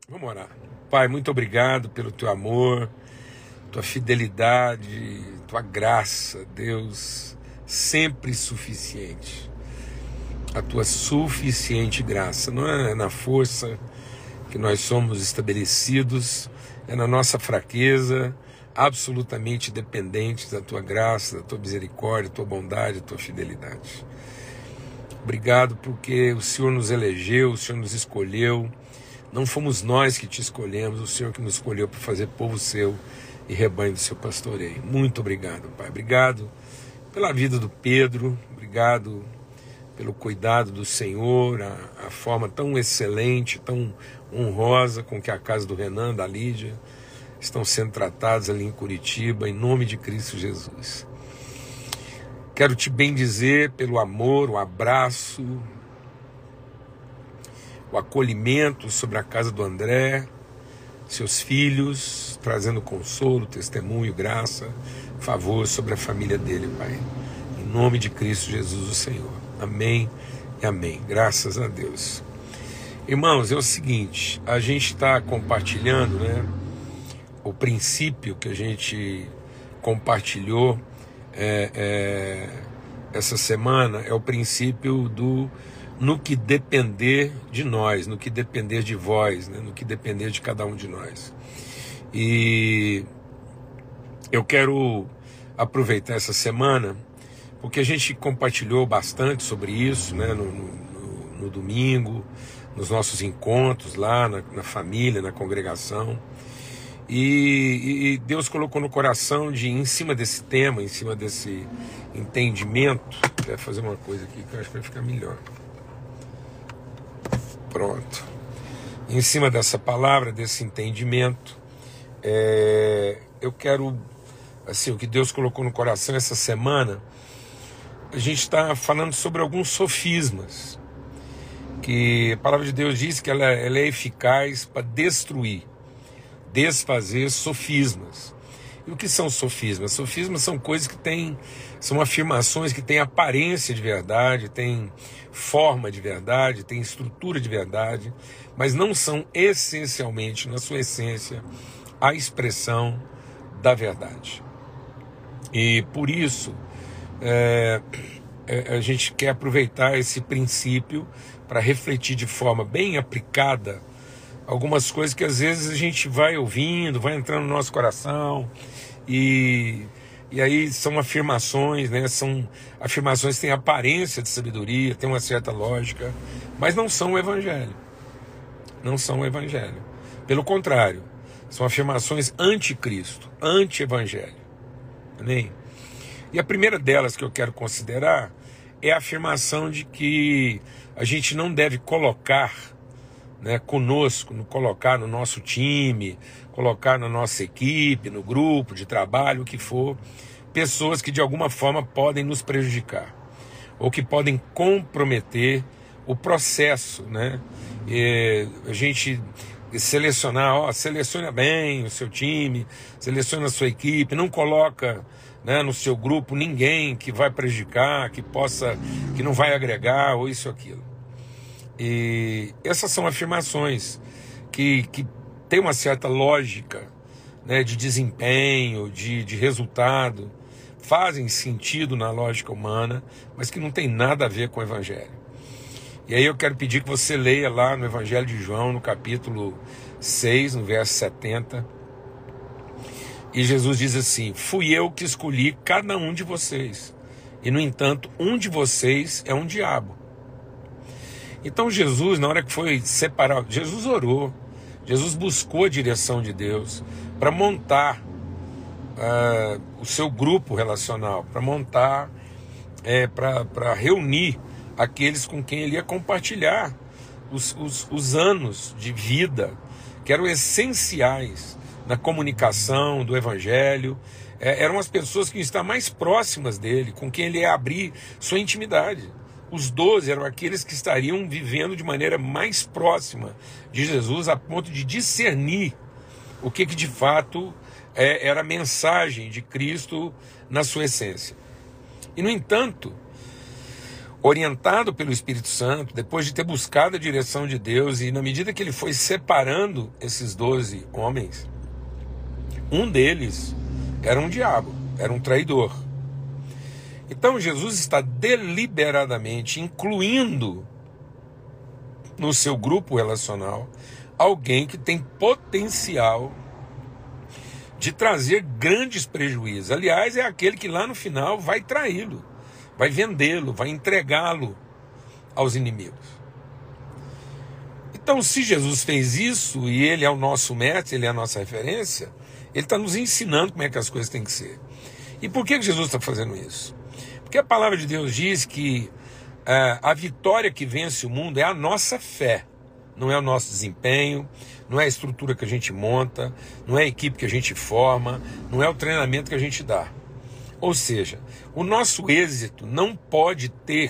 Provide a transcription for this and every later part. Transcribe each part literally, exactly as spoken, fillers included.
Vamos orar. Pai, muito obrigado pelo teu amor, tua fidelidade, tua graça, Deus, sempre suficiente. A tua suficiente graça. Não é na força que nós somos estabelecidos, é na nossa fraqueza, absolutamente dependentes da tua graça, da tua misericórdia, da tua bondade, da tua fidelidade. Obrigado porque o Senhor nos elegeu, o Senhor nos escolheu. Não fomos nós que te escolhemos, o Senhor que nos escolheu para fazer povo seu e rebanho do seu pastoreio. Muito obrigado, Pai. Obrigado pela vida do Pedro, obrigado pelo cuidado do Senhor, a, a forma tão excelente, tão honrosa com que a casa do Renan, da Lídia, estão sendo tratados ali em Curitiba, em nome de Cristo Jesus. Quero te bendizer pelo amor, o abraço, o acolhimento sobre a casa do André, seus filhos, trazendo consolo, testemunho, graça, favor sobre a família dele, Pai. Em nome de Cristo Jesus, o Senhor. Amém e amém. Graças a Deus. Irmãos, é o seguinte, a gente está compartilhando, né, o princípio que a gente compartilhou é, é, essa semana é o princípio do no que depender de nós, no que depender de vós, né? No que depender de cada um de nós. E eu quero aproveitar essa semana, porque a gente compartilhou bastante sobre isso, né? no, no, no domingo, nos nossos encontros lá na, na família, na congregação. E, e Deus colocou no coração de, em cima desse tema, em cima desse entendimento, quero fazer uma coisa aqui que eu acho que vai ficar melhor. Pronto. Em cima dessa palavra, desse entendimento, é, eu quero, assim, o que Deus colocou no coração essa semana, a gente está falando sobre alguns sofismas, que a palavra de Deus diz que ela, ela é eficaz para destruir, desfazer sofismas. E o que são sofismas? Sofismas são coisas que têm, são afirmações que têm aparência de verdade, têm forma de verdade, têm estrutura de verdade, mas não são essencialmente, na sua essência, a expressão da verdade. E por isso, é, a gente quer aproveitar esse princípio para refletir de forma bem aplicada algumas coisas que às vezes a gente vai ouvindo, vai entrando no nosso coração e, e aí são afirmações, né? São afirmações que têm aparência de sabedoria, têm uma certa lógica, mas não são o evangelho. Não são o evangelho. Pelo contrário, são afirmações anticristo, anti-evangelho. Amém? E a primeira delas que eu quero considerar é a afirmação de que a gente não deve colocar, né, conosco, no, colocar no nosso time, colocar na nossa equipe, no grupo de trabalho, o que for, pessoas que de alguma forma podem nos prejudicar ou que podem comprometer o processo, né? E a gente selecionar, ó, seleciona bem o seu time, seleciona a sua equipe, não coloca, né, no seu grupo ninguém que vai prejudicar, que possa, que não vai agregar ou isso ou aquilo. E essas são afirmações que, que têm uma certa lógica, né, de desempenho, de, de resultado, fazem sentido na lógica humana, mas que não tem nada a ver com o Evangelho. E aí eu quero pedir que você leia lá no Evangelho de João, no capítulo seis, no verso setenta, e Jesus diz assim: fui eu que escolhi cada um de vocês, e no entanto um de vocês é um diabo. Então Jesus, na hora que foi separar, Jesus orou, Jesus buscou a direção de Deus para montar uh, o seu grupo relacional, para montar, é, para reunir aqueles com quem ele ia compartilhar os, os, os anos de vida que eram essenciais na comunicação do Evangelho. É, eram as pessoas que estão mais próximas dele, com quem ele ia abrir sua intimidade. Os doze eram aqueles que estariam vivendo de maneira mais próxima de Jesus, a ponto de discernir o que, que de fato é, era a mensagem de Cristo na sua essência. E, no entanto, orientado pelo Espírito Santo, depois de ter buscado a direção de Deus, e na medida que ele foi separando esses doze homens, um deles era um diabo, era um traidor. Então Jesus está deliberadamente incluindo no seu grupo relacional alguém que tem potencial de trazer grandes prejuízos. Aliás, é aquele que lá no final vai traí-lo, vai vendê-lo, vai entregá-lo aos inimigos. Então, se Jesus fez isso, e ele é o nosso mestre, ele é a nossa referência, ele está nos ensinando como é que as coisas têm que ser. E por que Jesus está fazendo isso? Porque a palavra de Deus diz que é, a vitória que vence o mundo é a nossa fé, não é o nosso desempenho, não é a estrutura que a gente monta, não é a equipe que a gente forma, não é o treinamento que a gente dá. Ou seja, o nosso êxito não pode ter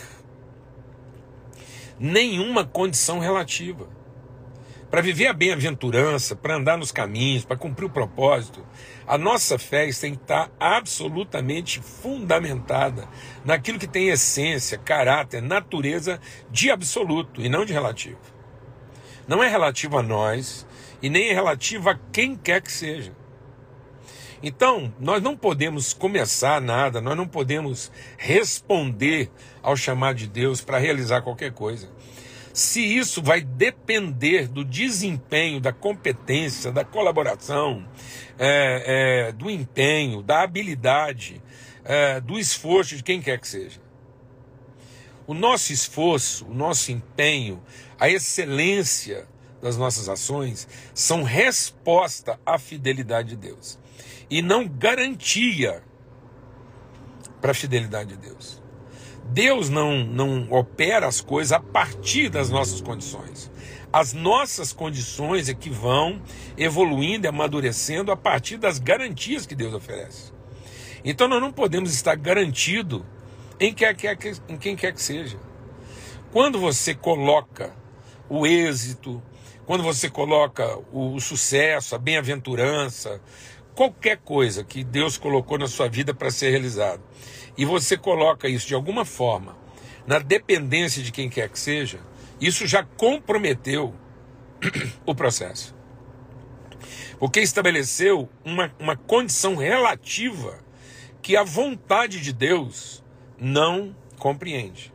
nenhuma condição relativa. Para viver a bem-aventurança, para andar nos caminhos, para cumprir o propósito, a nossa fé tem que estar absolutamente fundamentada naquilo que tem essência, caráter, natureza de absoluto e não de relativo. Não é relativo a nós e nem é relativo a quem quer que seja. Então, nós não podemos começar nada, nós não podemos responder ao chamado de Deus para realizar qualquer coisa, se isso vai depender do desempenho, da competência, da colaboração, é, é, do empenho, da habilidade, é, do esforço de quem quer que seja. O nosso esforço, o nosso empenho, a excelência das nossas ações são resposta à fidelidade de Deus e não garantia para a fidelidade de Deus. Deus não, não opera as coisas a partir das nossas condições. As nossas condições é que vão evoluindo e amadurecendo a partir das garantias que Deus oferece. Então nós não podemos estar garantido em, quer, quer, em quem quer que seja. Quando você coloca o êxito, quando você coloca o, o sucesso, a bem-aventurança, qualquer coisa que Deus colocou na sua vida para ser realizado, e você coloca isso de alguma forma na dependência de quem quer que seja, isso já comprometeu o processo. Porque estabeleceu uma, uma condição relativa que a vontade de Deus não compreende.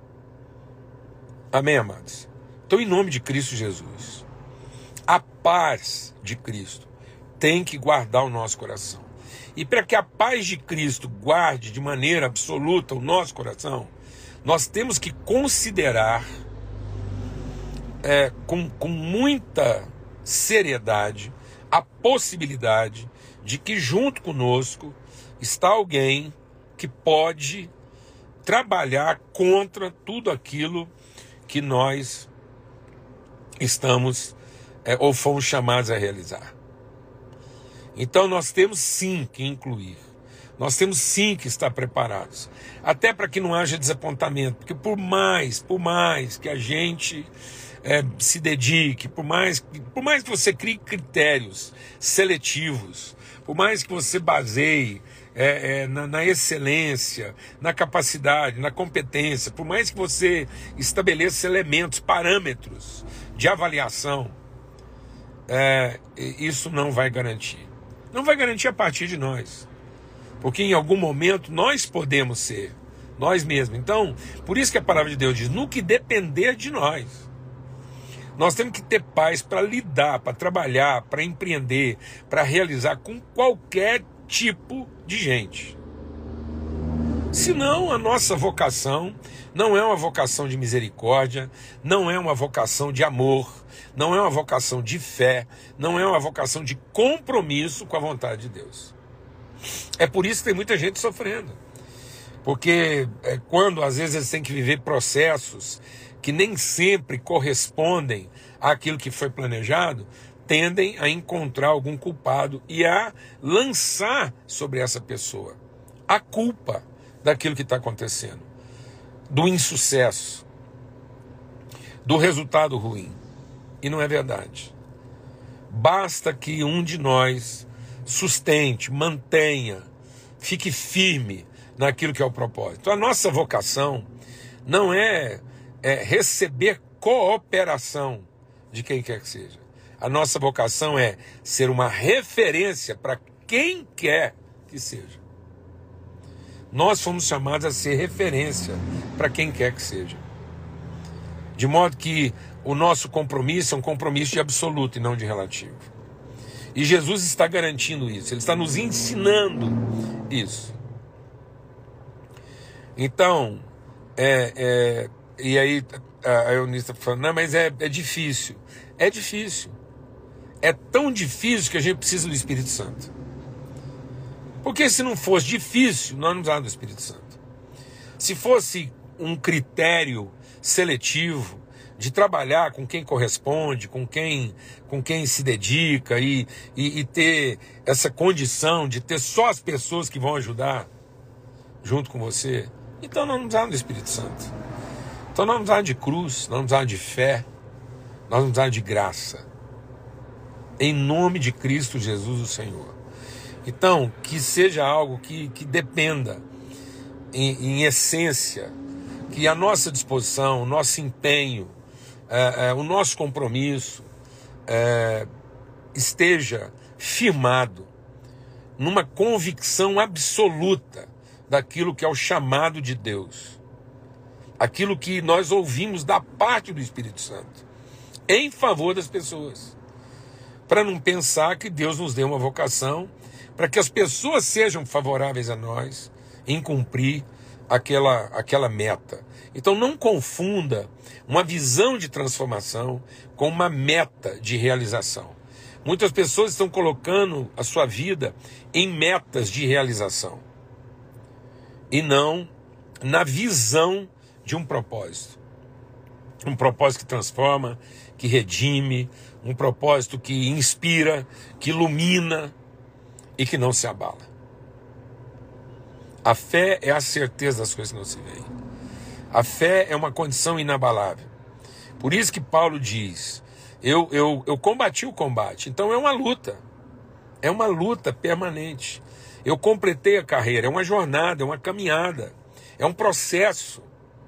Amém, amados? Então, em nome de Cristo Jesus, a paz de Cristo tem que guardar o nosso coração. E para que a paz de Cristo guarde de maneira absoluta o nosso coração, nós temos que considerar é, com, com muita seriedade a possibilidade de que junto conosco está alguém que pode trabalhar contra tudo aquilo que nós estamos é, ou fomos chamados a realizar. Então nós temos sim que incluir, nós temos sim que estar preparados, até para que não haja desapontamento, porque por mais, por mais que a gente é, se dedique, por mais, por mais que você crie critérios seletivos, por mais que você baseie é, é, na, na excelência, na capacidade, na competência, por mais que você estabeleça elementos, parâmetros de avaliação, é, isso não vai garantir. Não vai garantir a partir de nós, porque em algum momento nós podemos ser, nós mesmos. Então, por isso que a palavra de Deus diz, no que depender de nós, nós temos que ter paz para lidar, para trabalhar, para empreender, para realizar com qualquer tipo de gente. Senão a nossa vocação não é uma vocação de misericórdia, não é uma vocação de amor, não é uma vocação de fé, não é uma vocação de compromisso com a vontade de Deus. É por isso que tem muita gente sofrendo. Porque é, quando às vezes eles têm que viver processos que nem sempre correspondem àquilo que foi planejado, tendem a encontrar algum culpado e a lançar sobre essa pessoa a culpa daquilo que está acontecendo, do insucesso, do resultado ruim. E não é verdade. Basta que um de nós sustente, mantenha, fique firme naquilo que é o propósito. A nossa vocação não é, é receber cooperação de quem quer que seja. A nossa vocação é ser uma referência para quem quer que seja. Nós fomos chamados a ser referência para quem quer que seja. De modo que o nosso compromisso é um compromisso de absoluto e não de relativo. E Jesus está garantindo isso, Ele está nos ensinando isso. Então, é, é, e aí a Eunice está falando, não, mas é, é difícil. É difícil. É tão difícil que a gente precisa do Espírito Santo. Porque se não fosse difícil, nós não precisávamos do Espírito Santo. Se fosse um critério seletivo de trabalhar com quem corresponde, com quem, com quem se dedica e, e, e ter essa condição de ter só as pessoas que vão ajudar junto com você, então nós não precisamos do Espírito Santo. Então nós não precisamos de cruz, nós não precisamos de fé, nós não precisamos de graça. Em nome de Cristo Jesus, o Senhor. Então, que seja algo que, que dependa, em, em essência, que a nossa disposição, o nosso empenho, é, é, o nosso compromisso é, esteja firmado numa convicção absoluta daquilo que é o chamado de Deus, aquilo que nós ouvimos da parte do Espírito Santo, em favor das pessoas, para não pensar que Deus nos deu uma vocação para que as pessoas sejam favoráveis a nós em cumprir aquela, aquela meta. Então não confunda uma visão de transformação com uma meta de realização. Muitas pessoas estão colocando a sua vida em metas de realização e não na visão de um propósito. Um propósito que transforma, que redime, um propósito que inspira, que ilumina e que não se abala. A fé é a certeza das coisas que não se veem. A fé é uma condição inabalável. Por isso que Paulo diz, eu, eu, eu combati o combate. Então é uma luta. É uma luta permanente. Eu completei a carreira. É uma jornada, é uma caminhada. É um processo.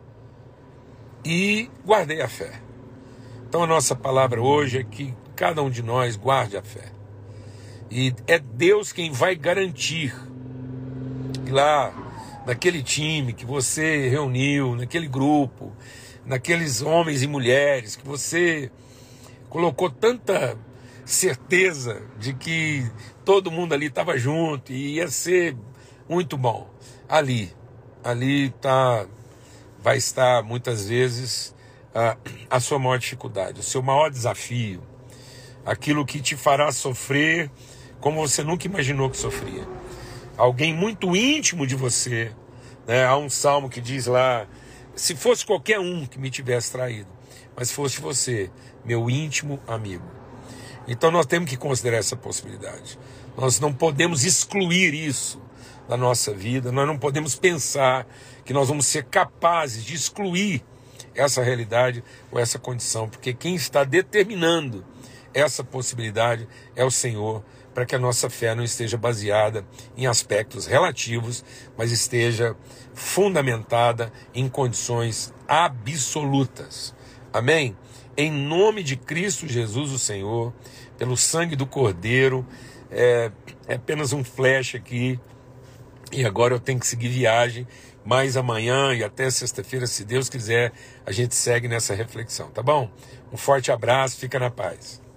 E guardei a fé. Então a nossa palavra hoje é que cada um de nós guarde a fé. E é Deus quem vai garantir que lá, naquele time que você reuniu, naquele grupo, naqueles homens e mulheres que você colocou tanta certeza de que todo mundo ali estava junto e ia ser muito bom. Ali, ali tá, vai estar muitas vezes a, a sua maior dificuldade, o seu maior desafio, aquilo que te fará sofrer como você nunca imaginou que sofria. Alguém muito íntimo de você, né? Há um salmo que diz lá, se fosse qualquer um que me tivesse traído, mas fosse você, meu íntimo amigo. Então nós temos que considerar essa possibilidade. Nós não podemos excluir isso da nossa vida, nós não podemos pensar que nós vamos ser capazes de excluir essa realidade ou essa condição, porque quem está determinando essa possibilidade é o Senhor, para que a nossa fé não esteja baseada em aspectos relativos, mas esteja fundamentada em condições absolutas. Amém? Em nome de Cristo Jesus, o Senhor, pelo sangue do Cordeiro, é, é apenas um flash aqui, e agora eu tenho que seguir viagem, mas amanhã e até sexta-feira, se Deus quiser, a gente segue nessa reflexão, tá bom? Um forte abraço, fica na paz.